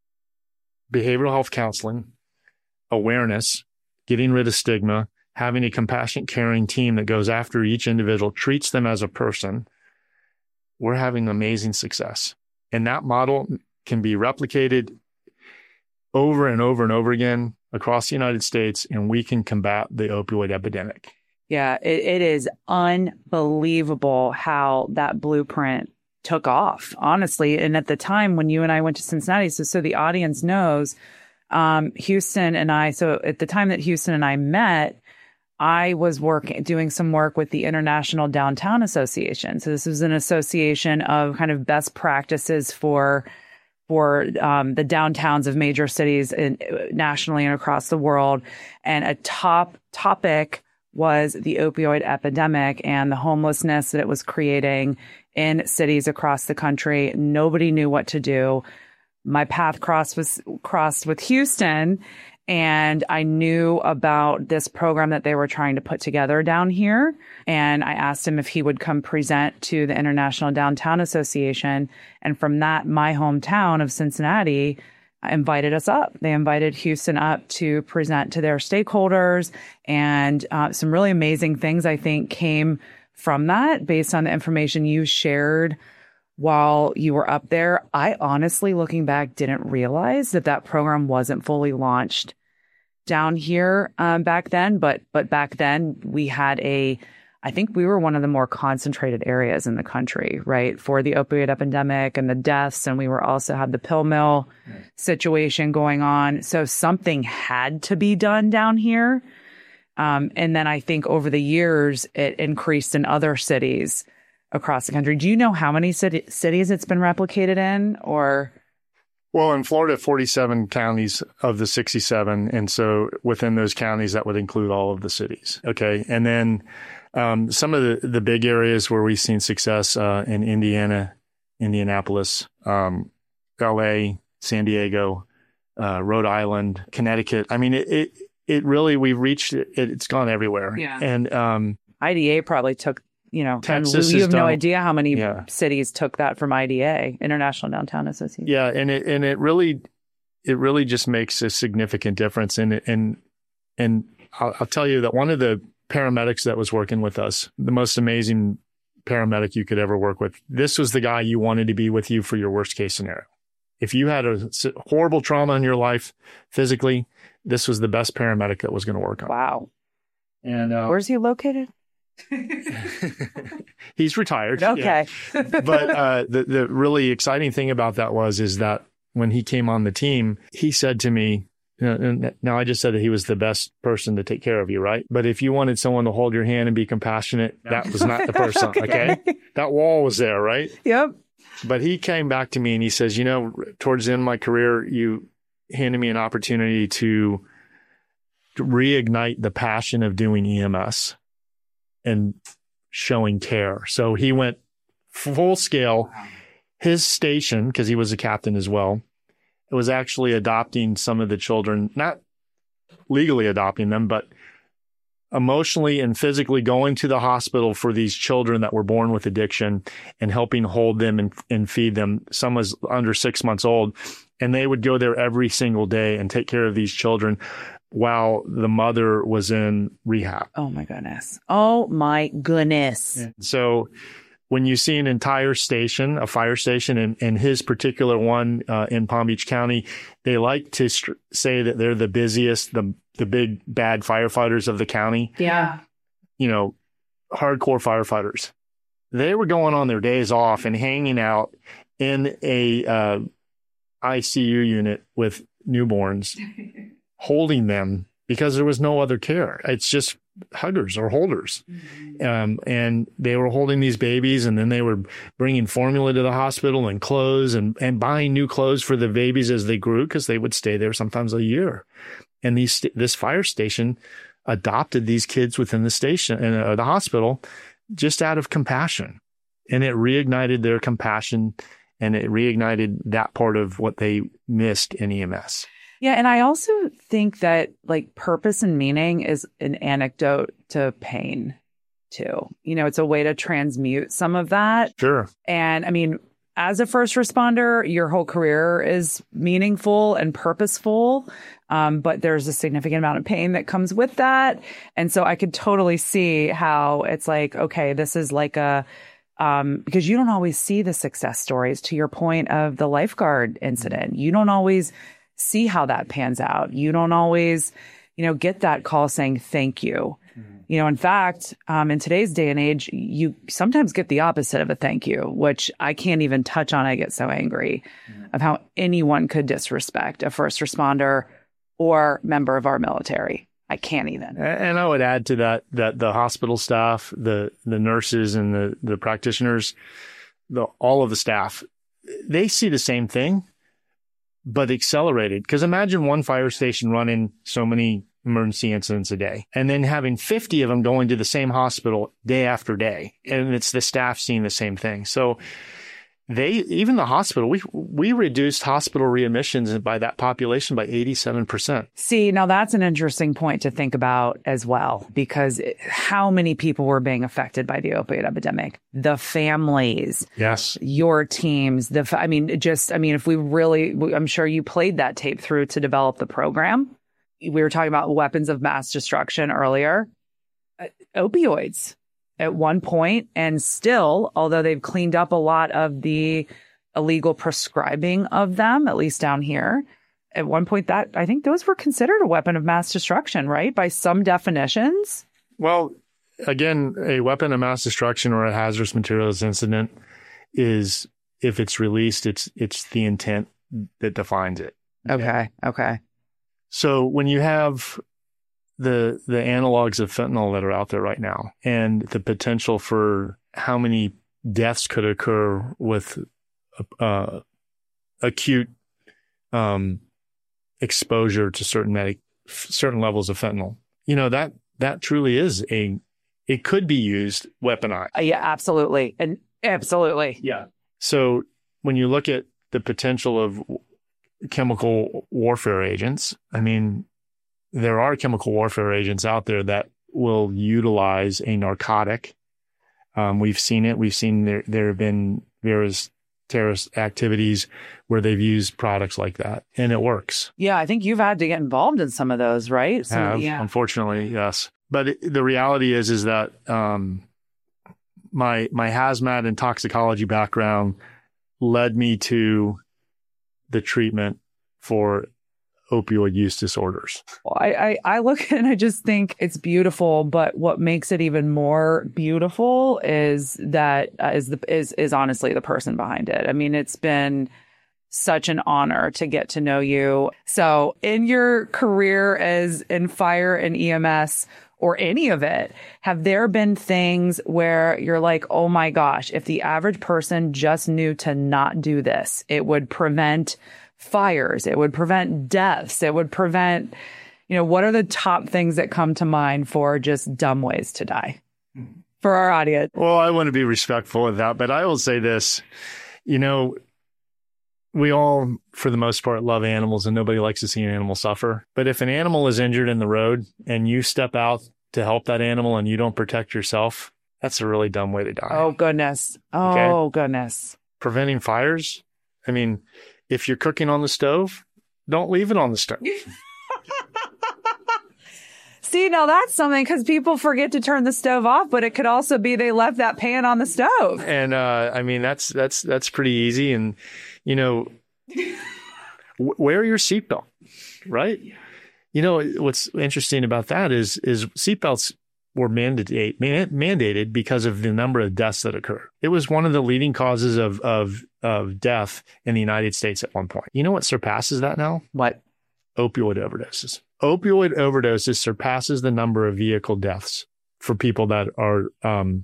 behavioral health counseling, awareness, getting rid of stigma, having a compassionate, caring team that goes after each individual, treats them as a person, we're having amazing success. And that model can be replicated over and over and over again across the United States, and we can combat the opioid epidemic. Yeah, it, it is unbelievable how that blueprint took off, honestly. And at the time when you and I went to Cincinnati, so, so the audience knows, um, Houston and I, so at the time that Houston and I met, I was working, doing some work with the International Downtown Association. So this was an association of kind of best practices for, for um, the downtowns of major cities in, nationally and across the world. And a top topic was the opioid epidemic and the homelessness that it was creating in cities across the country. Nobody knew what to do. My path crossed was crossed with Houston. And I knew about this program that they were trying to put together down here. And I asked him if he would come present to the International Downtown Association. And from that, my hometown of Cincinnati invited us up. They invited Houston up to present to their stakeholders. And uh, some really amazing things, I think, came from that based on the information you shared while you were up there. I honestly, looking back, didn't realize that that program wasn't fully launched down here um, back then. But but back then we had a, I think we were one of the more concentrated areas in the country, right, for the opioid epidemic and the deaths. And we were also had the pill mill right. situation going on. So something had to be done down here. Um, and then I think over the years, it increased in other cities across the country. Do you know how many city, cities it's been replicated in, or? Well, in Florida, forty-seven counties of the sixty-seven. And so within those counties, that would include all of the cities. Okay. And then um, some of the, the big areas where we've seen success uh, in Indiana, Indianapolis, um, L A, San Diego, uh, Rhode Island, Connecticut. I mean, it, it, it really, we've reached it. It's gone everywhere. Yeah. And um, I D A probably took, you know, Texas you have no done, idea how many yeah. cities took that from I D A, International Downtown Association. Yeah. And it, and it really, it really just makes a significant difference. And, and, and I'll, I'll tell you that one of the paramedics that was working with us, the most amazing paramedic you could ever work with, this was the guy you wanted to be with you for your worst case scenario. If you had a horrible trauma in your life physically, this was the best paramedic that was going to work on. Wow. And uh, where's he located? He's retired. Okay. Yeah. But uh, the, the really exciting thing about that was, is that when he came on the team, he said to me, now I just said that he was the best person to take care of you, right? But if you wanted someone to hold your hand and be compassionate, that was not the person. okay. okay. That wall was there, right? Yep. But he came back to me and he says, you know, towards the end of my career, you handed me an opportunity to, to reignite the passion of doing E M S and showing care. So he went full scale. His station, because he was a captain as well, it was actually adopting some of the children, not legally adopting them, but emotionally and physically going to the hospital for these children that were born with addiction and helping hold them and, and feed them. Some was under six months old, and they would go there every single day and take care of these children while the mother was in rehab. Oh my goodness. Oh my goodness. Yeah. So when you see an entire station, a fire station, and, and his particular one uh, in Palm Beach County, they like to st- say that they're the busiest, the the big bad firefighters of the county. Yeah. You know, hardcore firefighters. They were going on their days off and hanging out in a uh, I C U unit with newborns, holding them because there was no other care. It's just huggers or holders. Mm-hmm. Um, and they were holding these babies, and then they were bringing formula to the hospital and clothes and, and buying new clothes for the babies as they grew, because they would stay there sometimes a year. And these, this fire station adopted these kids within the station and uh, the hospital just out of compassion. And it reignited their compassion, and it reignited that part of what they missed in E M S. Yeah. And I also think that like purpose and meaning is an antidote to pain too. You know, it's a way to transmute some of that. Sure. And I mean, as a first responder, your whole career is meaningful and purposeful. Um, but there's a significant amount of pain that comes with that. And so I could totally see how it's like, okay, this is like a, um, because you don't always see the success stories, to your point of the lifeguard incident. You don't always see how that pans out. You don't always, you know, get that call saying thank you. Mm-hmm. You know, in fact, um, in today's day and age, you sometimes get the opposite of a thank you, which I can't even touch on. I get so angry mm-hmm. of how anyone could disrespect a first responder or member of our military. I can't even. And I would add to that, that the hospital staff, the, the nurses and the, the practitioners, the, all of the staff, they see the same thing, but accelerated. Because imagine one fire station running so many emergency incidents a day, and then having fifty of them going to the same hospital day after day. And it's the staff seeing the same thing. So they, even the hospital, we, we reduced hospital readmissions by that population by eighty-seven percent. See, now that's an interesting point to think about as well, because how many people were being affected by the opioid epidemic? The families. Yes. Your teams. The, I mean, just, I mean, if we really, I'm sure you played that tape through to develop the program. We were talking about weapons of mass destruction earlier. Uh, opioids. At one point, and still, although they've cleaned up a lot of the illegal prescribing of them, at least down here, at one point that I think those were considered a weapon of mass destruction, right? By some definitions. Well, again, a weapon of mass destruction or a hazardous materials incident is, if it's released, it's it's the intent that defines it. Okay. Okay. So when you have the the analogs of fentanyl that are out there right now, and the potential for how many deaths could occur with uh, acute um, exposure to certain medic, certain levels of fentanyl. You know, that, that truly is a, it could be used weaponized. Uh, yeah, absolutely. And absolutely. Yeah. So when you look at the potential of chemical warfare agents, I mean, there are chemical warfare agents out there that will utilize a narcotic. Um, we've seen it. We've seen there, there have been various terrorist activities where they've used products like that, and it works. Yeah, I think you've had to get involved in some of those, right? Some, Have, yeah. Unfortunately, yes. But it, the reality is, is that um, my my hazmat and toxicology background led me to the treatment for opioid use disorders. I, I, I look at it and I just think it's beautiful, but what makes it even more beautiful is that uh, is the is is honestly the person behind it. I mean, it's been such an honor to get to know you. So in your career as in fire and E M S or any of it, have there been things where you're like, oh my gosh, if the average person just knew to not do this, it would prevent fires, it would prevent deaths, it would prevent, you know, what are the top things that come to mind for just dumb ways to die for our audience? Well, I want to be respectful of that, but I will say this, you know, we all, for the most part, love animals and nobody likes to see an animal suffer. But if an animal is injured in the road and you step out to help that animal and you don't protect yourself, that's a really dumb way to die. Oh, goodness. Oh, okay? Goodness. Preventing fires. I mean, if you're cooking on the stove, don't leave it on the stove. See, now that's something because people forget to turn the stove off, but it could also be they left that pan on the stove. And uh, I mean, that's that's that's pretty easy. And, you know, w- wear your seatbelt, right? You know, what's interesting about that is is seatbelts were mandate, man, mandated because of the number of deaths that occur. It was one of the leading causes of, of, of death in the United States at one point. You know what surpasses that now? What? Opioid overdoses. Opioid overdoses surpasses the number of vehicle deaths for people that are um,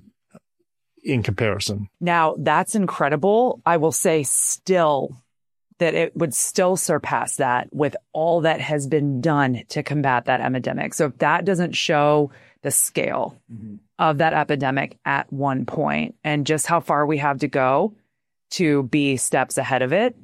in comparison. Now, that's incredible. I will say still that it would still surpass that with all that has been done to combat that epidemic. So if that doesn't show the scale mm-hmm. of that epidemic at one point and just how far we have to go to be steps ahead of it.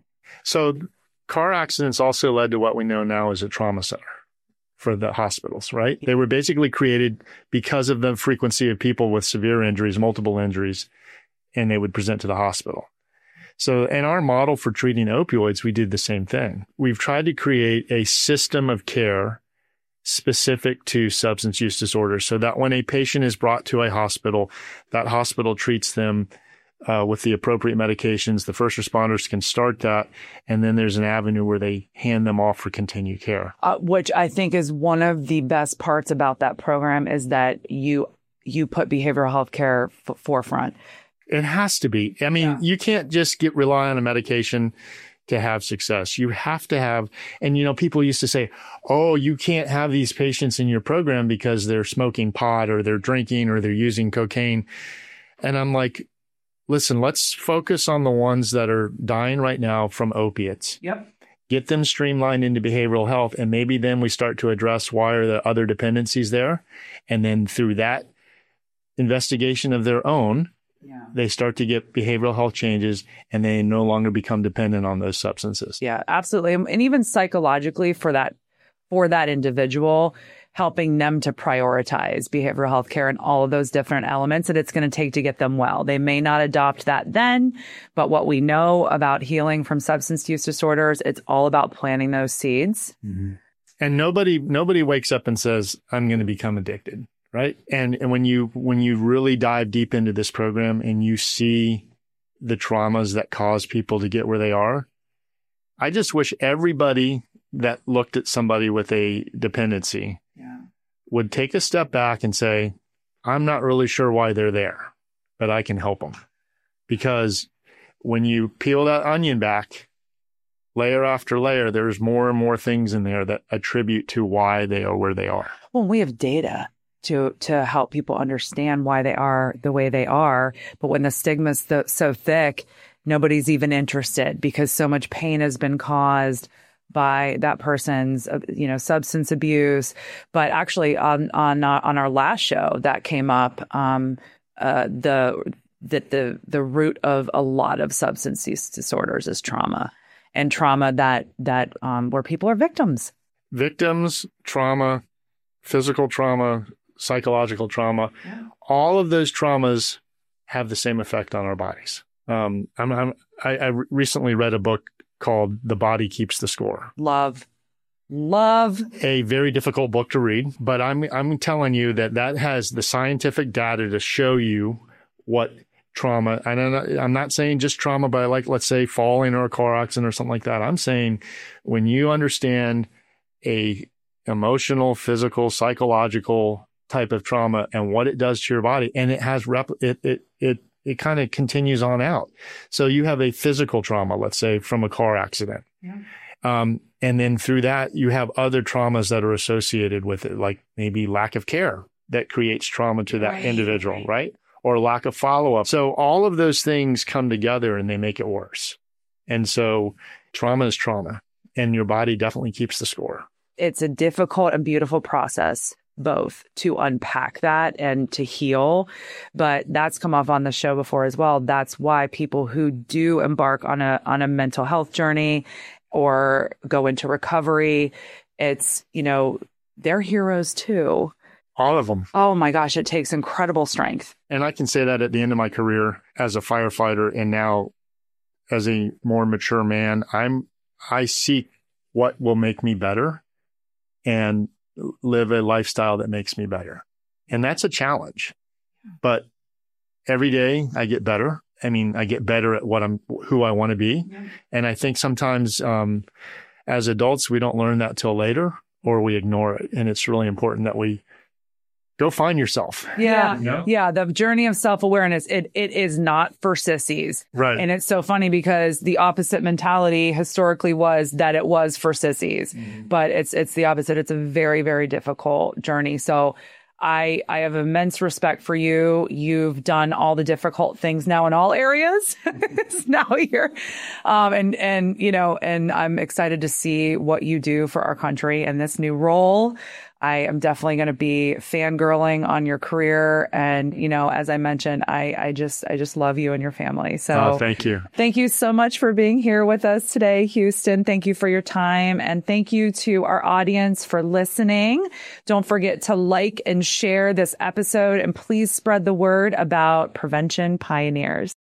So car accidents also led to what we know now as a trauma center for the hospitals, right? They were basically created because of the frequency of people with severe injuries, multiple injuries, and they would present to the hospital. So in our model for treating opioids, we did the same thing. We've tried to create a system of care specific to substance use disorders so that when a patient is brought to a hospital, that hospital treats them uh, with the appropriate medications. The first responders can start that, and then there's an avenue where they hand them off for continued care. Uh, which I think is one of the best parts about that program is that you you put behavioral health care f- forefront. It has to be. I mean, yeah. You can't just get rely on a medication to have success. You have to have, and you know, people used to say, oh, you can't have these patients in your program because they're smoking pot or they're drinking or they're using cocaine. And I'm like, listen, let's focus on the ones that are dying right now from opiates. Yep. Get them streamlined into behavioral health. And maybe then we start to address why are the other dependencies there. And then through that investigation of their own, yeah. they start to get behavioral health changes and they no longer become dependent on those substances. Yeah, absolutely. And even psychologically for that, for that individual, helping them to prioritize behavioral health care and all of those different elements that it's going to take to get them well. They may not adopt that then, but what we know about healing from substance use disorders, it's all about planting those seeds. Mm-hmm. And nobody, nobody wakes up and says, I'm going to become addicted. Right. And and when you when you really dive deep into this program and you see the traumas that cause people to get where they are, I just wish everybody that looked at somebody with a dependency yeah. would take a step back and say, I'm not really sure why they're there, but I can help them. Because when you peel that onion back, layer after layer, there's more and more things in there that attribute to why they are where they are. Well, we have data to to help people understand why they are the way they are. But when the stigma's th- so thick, nobody's even interested because so much pain has been caused by that person's, uh, you know, substance abuse. But actually on, on, uh, on our last show that came up, um, uh, the, that the, the root of a lot of substance use disorders is trauma, and trauma that, that, um, where people are victims. Victims, trauma, physical trauma, psychological trauma, yeah. All of those traumas have the same effect on our bodies. Um, I'm, I'm, I, I recently read a book called The Body Keeps the Score. Love, love. A very difficult book to read, but I'm I'm telling you that that has the scientific data to show you what trauma. And I'm not, I'm not saying just trauma by, like, let's say falling or a car accident or something like that. I'm saying when you understand a emotional, physical, psychological type of trauma and what it does to your body, and it has rep it it it it kind of continues on out. So you have a physical trauma, let's say from a car accident. Yeah. Um, and then through that, you have other traumas that are associated with it, like maybe lack of care that creates trauma to that right. individual, right. right? Or lack of follow-up. So all of those things come together and they make it worse. And so trauma is trauma, and your body definitely keeps the score. It's a difficult and beautiful process, both to unpack that and to heal. But that's come off on the show before as well. That's why people who do embark on a, on a mental health journey or go into recovery, it's, you know, they're heroes too. All of them. Oh my gosh, it takes incredible strength. And I can say that at the end of my career as a firefighter, and now as a more mature man, I'm, I seek what will make me better and live a lifestyle that makes me better. And that's a challenge, but every day I get better. I mean, I get better at what I'm, who I want to be. Yeah. And I think sometimes, um, as adults, we don't learn that till later, or we ignore it. And it's really important that we go find yourself. Yeah. You know? Yeah. The journey of self-awareness, it it is not for sissies. Right. And it's so funny because the opposite mentality historically was that it was for sissies, mm-hmm. but it's it's the opposite. It's a very, very difficult journey. So I I have immense respect for you. You've done all the difficult things now in all areas. Now here. Um, and, and, you know, and I'm excited to see what you do for our country in this new role. I am definitely going to be fangirling on your career. And, you know, as I mentioned, I, I just, I just love you and your family. So oh, thank you. Thank you so much for being here with us today, Houston. Thank you for your time. And thank you to our audience for listening. Don't forget to like and share this episode, and please spread the word about Prevention Pioneers.